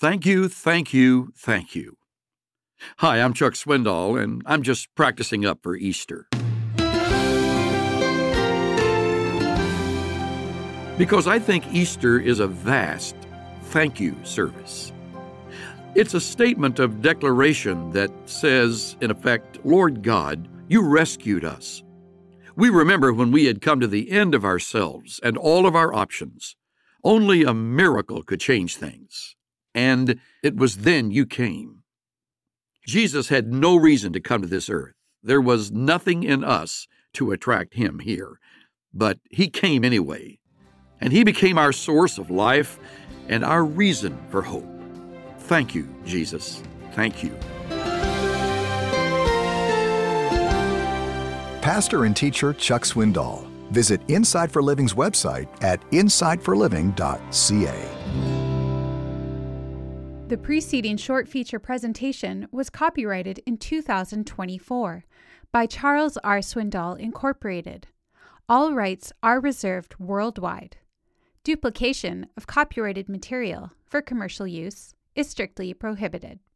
Thank you, thank you, thank you. Hi, I'm Chuck Swindoll, and I'm just practicing up for Easter. Because I think Easter is a vast thank you service. It's a statement of declaration that says, in effect, Lord God, you rescued us. We remember when we had come to the end of ourselves and all of our options. Only a miracle could change things. And it was then you came. Jesus had no reason to come to this earth. There was nothing in us to attract him here. But he came anyway. And he became our source of life and our reason for hope. Thank you, Jesus. Thank you. Pastor and teacher Chuck Swindoll. Visit Insight for Living's website at insightforliving.ca. The preceding short feature presentation was copyrighted in 2024 by Charles R. Swindoll, Incorporated. All rights are reserved worldwide. Duplication of copyrighted material for commercial use is strictly prohibited.